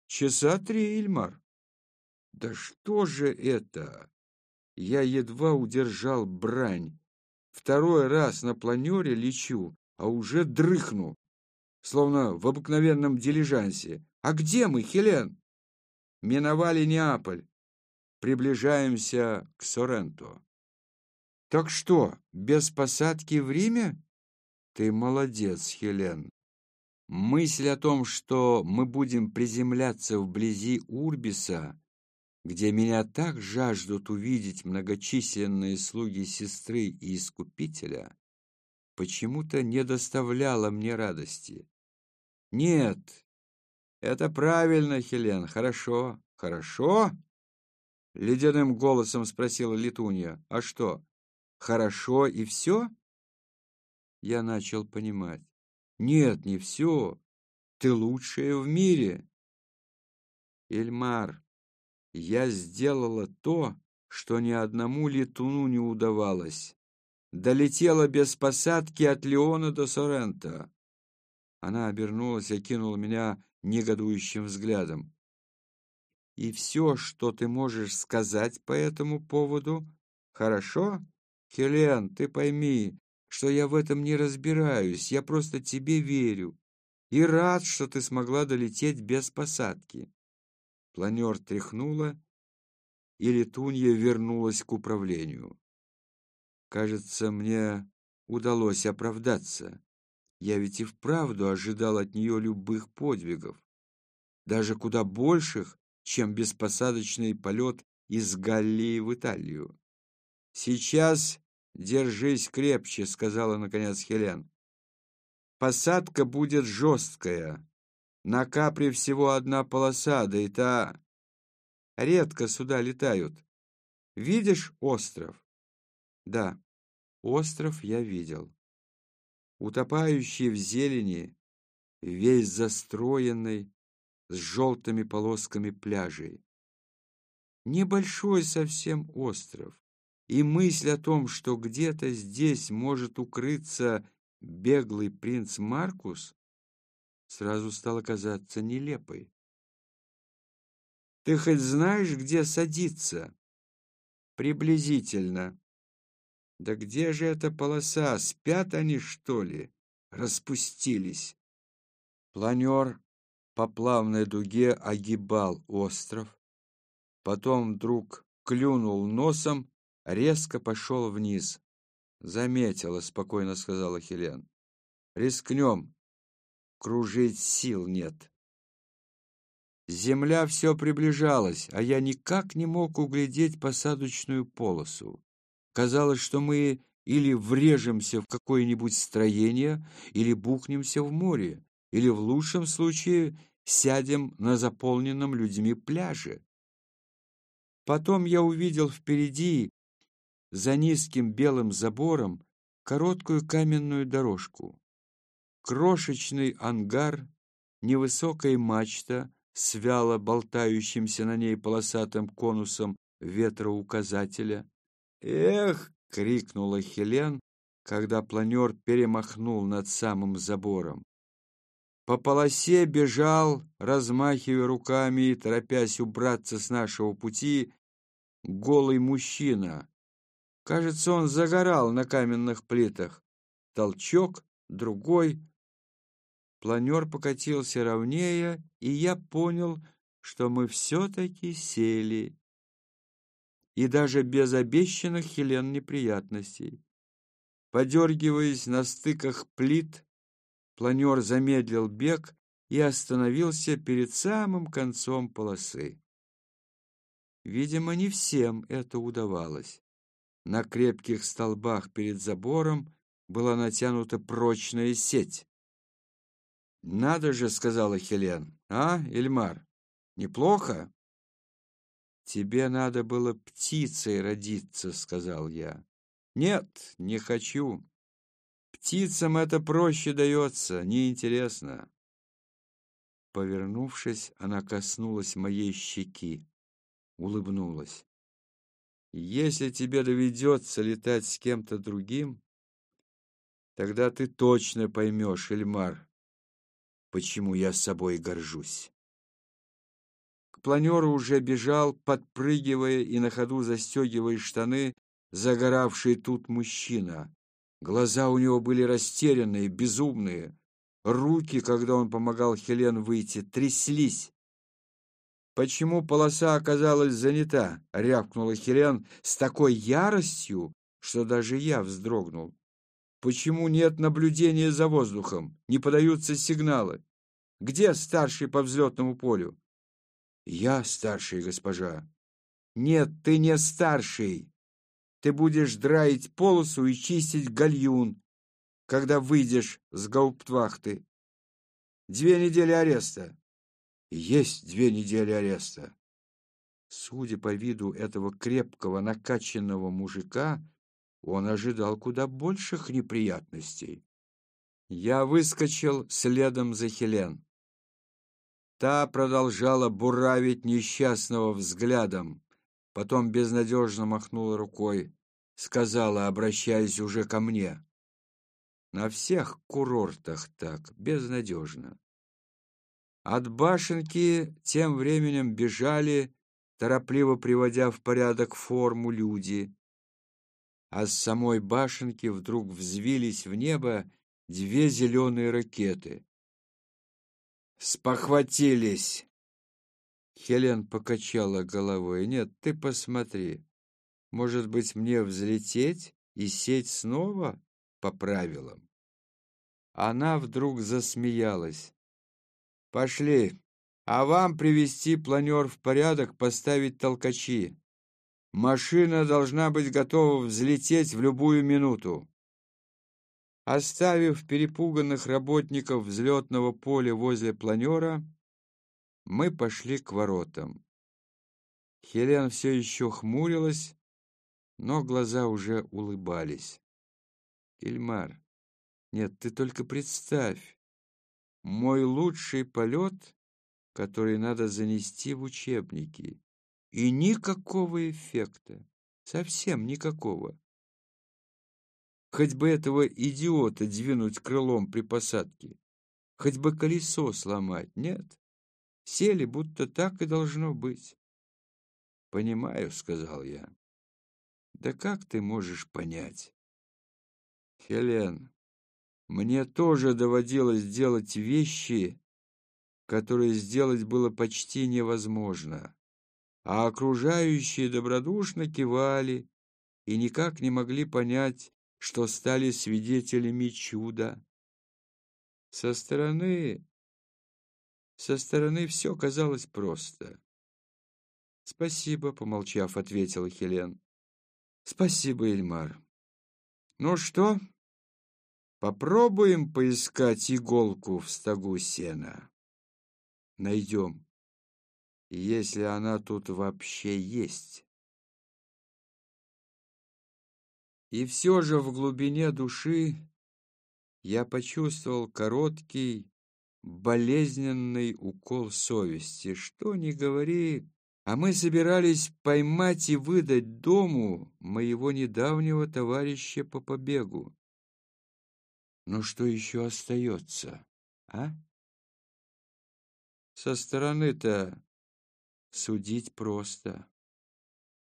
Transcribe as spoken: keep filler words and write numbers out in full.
Часа три, Ильмар. Да что же это? Я едва удержал брань. Второй раз на планере лечу, а уже дрыхну, словно в обыкновенном дилижансе. А где мы, Хелен? Миновали Неаполь. Приближаемся к Соренто. Так что, без посадки в Риме? Ты молодец, Хелен. Мысль о том, что мы будем приземляться вблизи Урбиса, где меня так жаждут увидеть многочисленные слуги сестры и Искупителя, почему-то не доставляла мне радости. Нет, это правильно, Хелен, хорошо, хорошо? Ледяным голосом спросила Летунья. А что, хорошо и все? Я начал понимать. Нет, не все. Ты лучшая в мире. Ильмар, я сделала то, что ни одному летуну не удавалось. Долетела без посадки от Леона до Соренто. Она обернулась и окинула меня негодующим взглядом. И все, что ты можешь сказать по этому поводу, хорошо? Хелен, ты пойми, что я в этом не разбираюсь, я просто тебе верю. И рад, что ты смогла долететь без посадки. Планер тряхнула, и летунья вернулась к управлению. Кажется, мне удалось оправдаться. Я ведь и вправду ожидал от нее любых подвигов, даже куда больших, чем беспосадочный полет из Галлии в Италию. «Сейчас держись крепче», — сказала наконец Хелен. «Посадка будет жесткая. На Капри всего одна полоса, да и та редко сюда летают. Видишь остров?» «Да, остров я видел. Утопающий в зелени, весь застроенный, с желтыми полосками пляжей. Небольшой совсем остров, и мысль о том, что где-то здесь может укрыться беглый принц Маркус, сразу стала казаться нелепой. «Ты хоть знаешь, где садиться?» «Приблизительно». «Да где же эта полоса? Спят они, что ли? Распустились». Планер по плавной дуге огибал остров, потом вдруг клюнул носом, резко пошел вниз. «Заметила», — спокойно сказала Хелен. «Рискнем. Кружить сил нет». Земля все приближалась, а я никак не мог углядеть посадочную полосу. Казалось, что мы или врежемся в какое-нибудь строение, или бухнемся в море, или в лучшем случае сядем на заполненном людьми пляже. Потом я увидел впереди, за низким белым забором, короткую каменную дорожку. Крошечный ангар, невысокая мачта с вяло болтающимся на ней полосатым конусом ветроуказателя. «Эх!» — крикнула Хелен, когда планер перемахнул над самым забором. По полосе бежал, размахивая руками и торопясь убраться с нашего пути, голый мужчина. Кажется, он загорал на каменных плитах. Толчок, другой. Планер покатился ровнее, и я понял, что мы все-таки сели. И даже без обещанных Хелен неприятностей. Подергиваясь на стыках плит, планер замедлил бег и остановился перед самым концом полосы. Видимо, не всем это удавалось. На крепких столбах перед забором была натянута прочная сеть. «Надо же», — сказала Хелен. «А, Ильмар, неплохо?» «Тебе надо было птицей родиться», — сказал я. «Нет, не хочу. Птицам это проще дается, неинтересно». Повернувшись, она коснулась моей щеки, улыбнулась. «Если тебе доведется летать с кем-то другим, тогда ты точно поймешь, Ильмар, почему я собой горжусь». К планеру уже бежал, подпрыгивая и на ходу застегивая штаны, загоравший тут мужчина. Глаза у него были растерянные, безумные. Руки, когда он помогал Хелен выйти, тряслись. «Почему полоса оказалась занята?» — рявкнула Хелен с такой яростью, что даже я вздрогнул. «Почему нет наблюдения за воздухом? Не подаются сигналы? Где старший по взлетному полю?» «Я старший, госпожа». «Нет, ты не старший. Ты будешь драить полосу и чистить гальюн, когда выйдешь с гауптвахты. Две недели ареста». «Есть две недели ареста». Судя по виду этого крепкого, накачанного мужика, он ожидал куда больших неприятностей. Я выскочил следом за Хелен. Та продолжала буравить несчастного взглядом, потом безнадежно махнула рукой, сказала, обращаясь уже ко мне: «На всех курортах так, безнадежно». От башенки тем временем бежали, торопливо приводя в порядок форму, люди, а с самой башенки вдруг взвились в небо две зеленые ракеты. «Спохватились!» Хелен покачала головой. «Нет, ты посмотри. Может быть, мне взлететь и сесть снова по правилам?» Она вдруг засмеялась. «Пошли, а вам привести планер в порядок, поставить толкачи. Машина должна быть готова взлететь в любую минуту». Оставив перепуганных работников взлетного поля возле планера, мы пошли к воротам. Хелен все еще хмурилась, но глаза уже улыбались. «Ильмар, нет, ты только представь, мой лучший полет, который надо занести в учебники, и никакого эффекта, совсем никакого. Хоть бы этого идиота двинуть крылом при посадке, хоть бы колесо сломать, нет, сели, будто так и должно быть». «Понимаю», — сказал я. «Да как ты можешь понять?» «Хелен, мне тоже доводилось делать вещи, которые сделать было почти невозможно, а окружающие добродушно кивали и никак не могли понять, что стали свидетелями чуда. Со стороны, со стороны все казалось просто». «Спасибо», — помолчав, ответила Хелен. «Спасибо, Ильмар. Ну что, попробуем поискать иголку в стогу сена? Найдем, если она тут вообще есть». И все же в глубине души я почувствовал короткий, болезненный укол совести. Что ни говори, а мы собирались поймать и выдать дому моего недавнего товарища по побегу. Но что еще остается, а? Со стороны-то судить просто.